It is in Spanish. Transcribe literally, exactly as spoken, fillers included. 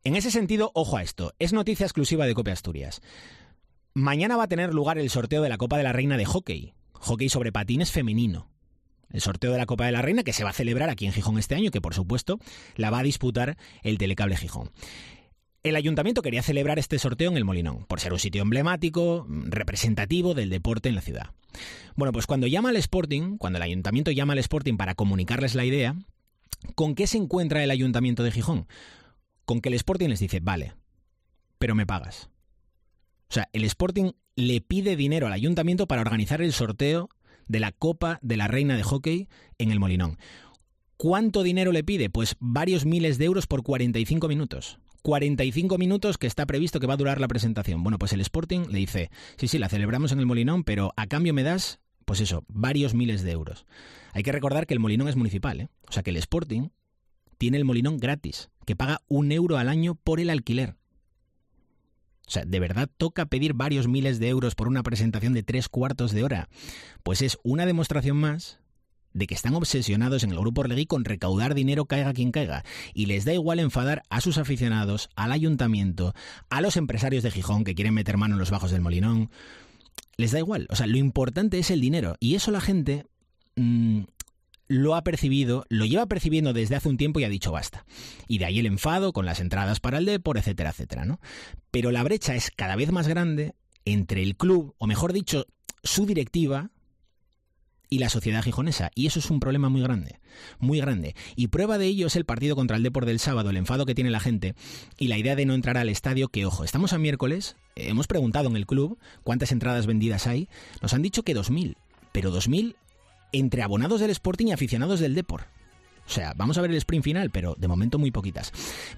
En ese sentido, ojo a esto, es noticia exclusiva de COPE Asturias. Mañana va a tener lugar el sorteo de la Copa de la Reina de hockey, hockey sobre patines femenino. El sorteo de la Copa de la Reina que se va a celebrar aquí en Gijón este año, que por supuesto la va a disputar el Telecable Gijón. El ayuntamiento quería celebrar este sorteo en el Molinón, por ser un sitio emblemático, representativo del deporte en la ciudad. Bueno, pues cuando llama al Sporting, cuando el ayuntamiento llama al Sporting para comunicarles la idea, ¿con qué se encuentra el ayuntamiento de Gijón? Con que el Sporting les dice, vale, pero me pagas. O sea, el Sporting le pide dinero al ayuntamiento para organizar el sorteo de la Copa de la Reina de hockey en el Molinón. ¿Cuánto dinero le pide? Pues varios miles de euros por cuarenta y cinco minutos. cuarenta y cinco minutos que está previsto que va a durar la presentación. Bueno, pues el Sporting le dice, sí, sí, la celebramos en el Molinón, pero a cambio me das, pues eso, varios miles de euros. Hay que recordar que el Molinón es municipal, ¿eh? O sea que el Sporting tiene el Molinón gratis, que paga un euro al año por el alquiler. O sea, ¿de verdad toca pedir varios miles de euros por una presentación de tres cuartos de hora? Pues es una demostración más de que están obsesionados en el Grupo Orlegui con recaudar dinero caiga quien caiga, y les da igual enfadar a sus aficionados, al ayuntamiento, a los empresarios de Gijón que quieren meter mano en los bajos del Molinón. Les da igual, o sea, lo importante es el dinero, y eso la gente mmm, lo ha percibido, lo lleva percibiendo desde hace un tiempo y ha dicho basta. Y de ahí el enfado con las entradas para el Depor, etcétera, etcétera, ¿no? Pero la brecha es cada vez más grande entre el club, o mejor dicho, su directiva y la sociedad gijonesa, y eso es un problema muy grande, muy grande. Y prueba de ello es el partido contra el Depor del sábado, el enfado que tiene la gente y la idea de no entrar al estadio, que ojo, estamos a miércoles, hemos preguntado en el club cuántas entradas vendidas hay, nos han dicho que dos mil, pero dos mil entre abonados del Sporting y aficionados del Depor. O sea, vamos a ver el sprint final, pero de momento muy poquitas.